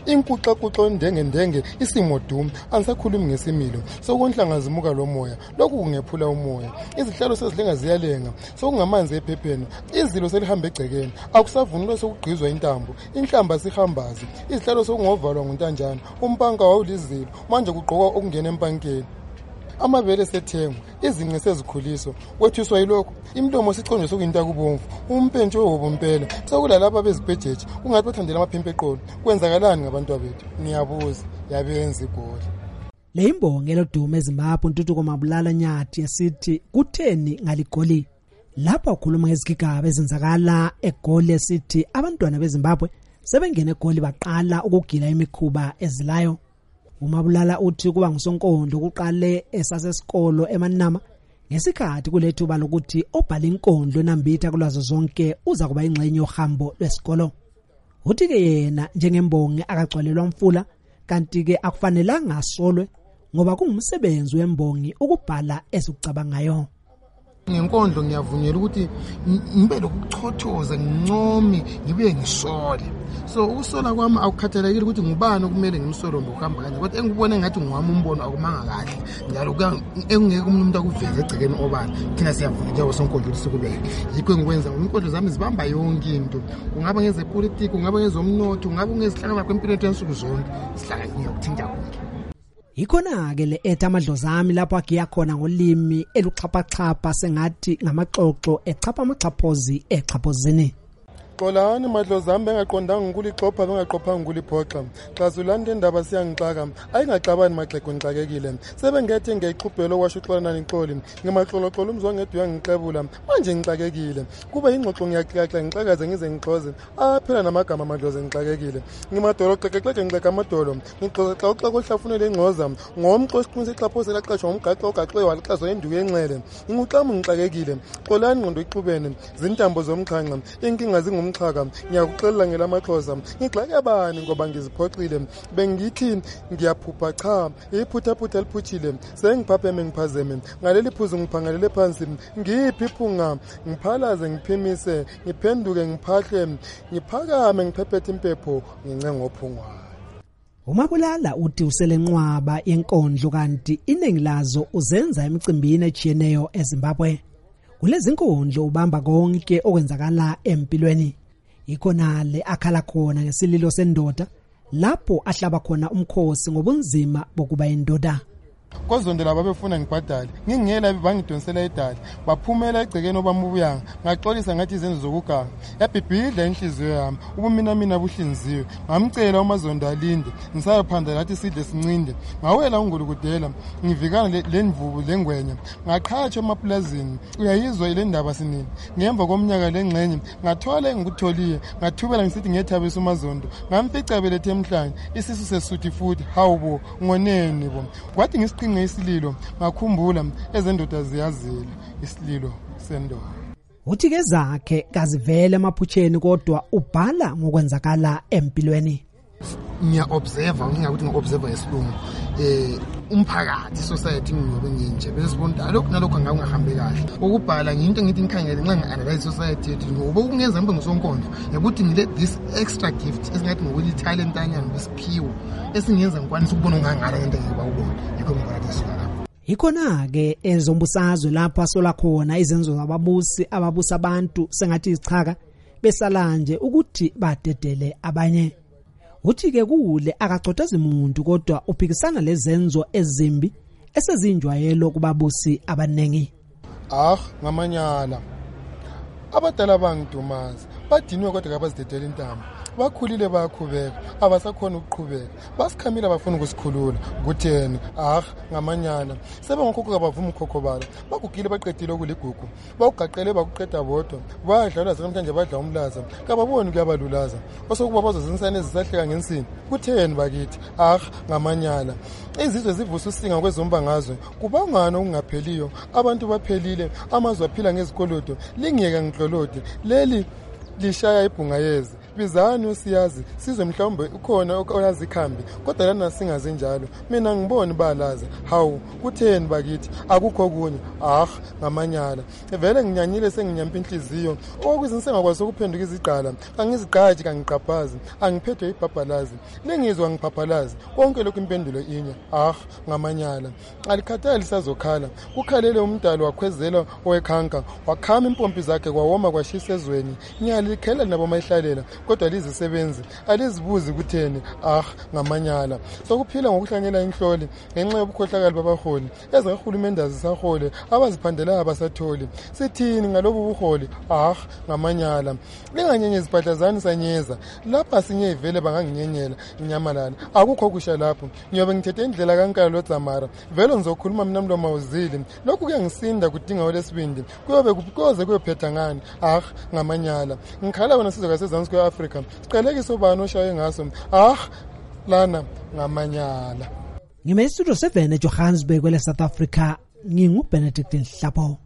inkuxa ndenge isimo dum angisakhulumi ngesimilo sokonhlanga zimuka lo moya lokhu kungephula umoya izihlalo sezihlenga ziyalenga sokungamanzi ephepheni izilo selihamba egcekeni akusavunulwa sokugqizwa intambo inhlamba sihambazi izihlalo sokungovalwa nguntanjana umpanka wawulizilo manje kugqokwa okungena empankeni amabele sethengwa izinqe sezikhuliso wethiswa yilokho imlomo siconjwe sokuyinta kubomvu umpentsho wobompela sokulalapha bezibhejeje ungathi bathandela amaphimpe eqolo kwenzakalani ngabantu bethu niyabuza yabenza igoli le imbongelo dume eZimbabwe Ntutuko Mabulala Nyathi esithi kutheni ngaligoli lapha ukhuluma ngezigigaba ezenzakala egoli esithi abantwana beZimbabwe sebengena egoli baqala ukugila imikhuba ezilayo uMabulala uthi kuba nguSonkondo kuqale esasesikolo eManama ngesikhathi kulethuba lokuthi obhala inkondlo enambitha kulwazo zonke uza kuba ingxenye yohambo lwesikolo uthi ke yena njengembongi akagcwalelwa mfula kanti ke akufanelanga asolwe ngoba kungumsebenzi wembongi ukubhala esikucabangayo ngenkondlo ngiyavunyela ukuthi ngibe lokuchothoza ngincome ngibuye ngisole so ukusola kwami akukhathalekile ukuthi ngubani okumele ngimsolo ngokuhamba kanje kodwa engibone ngathi ngwami umbono akumanga kahle njalo engeke umuntu akuveze egcekeni obani thina siyavunyela njengo Sonkondo lisikubeke yikho engikwenza inkondlo zami zibamba yonke into kungaba ngezepolitiki kungaba ngezomnotho kungaba ngezihlangana kwempilo yethu ensuku zonke sihlanganyela ukuthinta konke ikhona-ke le etha amadlozi ami lapho agiya khona ngolimi eluxhaphaxhapha sengathi ngamaxoxo echapha amaxhaphozi exhaphozini Xolani madlozi ami bengaqondanga ngulixopha bengaqophanga nguliphoxa xa zulanda indaba siyangixaka ayingaxabani maxhego ngixakekile sebengethe ngiyixhuphela okwasho uxolana nixoli ngimaxoloxolo umzwangedwe uyangixebula manje ngixakekile kuba ingxoxo ngiyaxaxa ngixakaze ngize ngixoze aphela namagama madlozi ngixakekile ngimadolo xexexexe ngixeka amadolo ngixoxa kohlafunele ingcoza ngomxo siqinise ixhaphoze laqashwa ngomgaxo ogaxwe walixazwa induku yenxele ngixama ngixakekile xolani ngqondo ixubene zintambo zomxhanqa inkinga umxhaka ngiyakuxelela ngelamaXhosa ngixake bani ngoba ngiziphoxile bengithi ngiyaphupha cha iphuthaphutha liphuthile sengiphaphe ngiphazeme ngaleli phuzu ngiphangalele phansi ngiphi iphunga ngiphalaze ngiphimise ngiphenduke ngiphahle ngiphakame ngiphephethe impepho ngincengo ophungwayo uMabulala uthi uselenqwaba yenkondlo kanti iningi lazo uzenza emicimbini ejiyeneyo eZimbabwe kulezi inkondlo ubamba konke okwenzakala empilweni ikhonale akhala khona ngesililo sendoda lapho ahlaba khona umkhosi ngobunzima bokuba indoda kozondela babefuna ngibhadale ngingela bangidonsela edali baphumela egcekeni obamubuyanga ngaxolisa ngathi izenzo zokuganga yabhibhidla inhliziyo yami ubumina buhlinziwe ngamcela uMazondo alinde ngisayaphanda ngathi sidle sincinde ngawela ungulukudela ngivikana lendvubu lengwenya ngaqhatsha emaplazini uyayizwa ile ndaba sinini ngemva komnyaka lengxenye ngathola engikutholiye ngathubela ngisithi ngiyethabisa uMazondo ngamfica belethe emhlanje isisu sesuthi futhi hawubo ngoneni bo kwathi ngisiqinga isililo ngakhumbula ezendoda ziyazila isililo sendoda uthi ke zakhe kazivele emaphutsheni kodwa ubhala ngokwenzakala empilweni ngiya-observa ngingakuthi ngi-observa yesilungu umphakathi society ngiyobe nginje besibona lokhu nalokho ngabe ngahambe kahle ukubhala ngiyinto ngithi ngikhangele nxa ngi-analyze society yethu ngoba ukungenza ngibe nguSonkondo ukuthi ngile this extra gift esingathi ngokuthi talent anyana besiphiwo esingenza ngikwanisa ukubona ungangala ngento engeke bawubona yikho ngibona sona ikhona-ke ezombusazwe lapho asola khona izenzo zababusi ababusa abantu sengathi izichaka besalanje ukuthi badedele abanye uthi ke kule akacothazi umuntu kodwa uphikisana lezenzo ezimbi esezinjwayelo kubabusi abanengi ngamanyala abadala bangidumaza badinwe kodwa kabazidedela intamo bakhulile bayakhubeka abasakhona ukuqhubeka basikhamile abafuna ukusikhulula kutheni ngamanyala sebengokhokho abavuma ukhokho balo bagugile baqedile okuligugu bawugaqele bakuqeda bodwa badlala namhlanje badla umlaza kababoni kuyabalulaza osokuba bazozinsane ezisahleka ngensini kutheni bakithi ngamanyala izizwe zivusa usinga kwezomba ngazwe kubangana okungapheliyo abantu baphelile amazwe aphila ngezikolodo lingiyeka ngihlolode leli lishaya ibhungayezi bizani usiyazi sizwe mhlawumbe ukhona oyazi ikhambi kodwa lana singaze njalo mina ngibona balaza hawu kutheni bakithi akukho kunye ngamanyala vele nginyanyile senginyampa inhliziyo okuze ngisengakwazi ukuphenduka izigqala angizigqaji kangiqaphazi angiphethwe ibhabhalazi lengizwa ngiphaphalazi konke lokhu impendulo inye ngamanyala alikhathali lisazokhala kukhalele umdalo wakhwezela owekhanka wakhama impompi zakhe kwawoma kwashisa ezweni nyali likhela nabo mayihlalela kodwa lizisebenzi alizibuzi kutheni ngamanyala sokuphila ngokuhlanyela inhloli ngenxa yobukhohlakali babaholi ezahulumende azisahole abaziphandelayo abasatholi sithini ngalobu buholi ngamanyala linganyenye iziphahlazani sanyeza lapha sinye ivele banganginyenyela inyamalala akukho kusha lapho ngiyobe ngithethe indlela kankala lodzamara vele ngizokhuluma mina mlomo awuzili lokhu kuyangisinda kudinga olesibindi kuyoze kuyophetha ngani ngamanyala ngikhala wena sizwe kasezansi kwe-Afrika sicalekise ubani oshaye ngaso lana ngamanyala. Ngime studio 7 eJohannesburg kwele South Africa ngingubEnedict Nhlapho.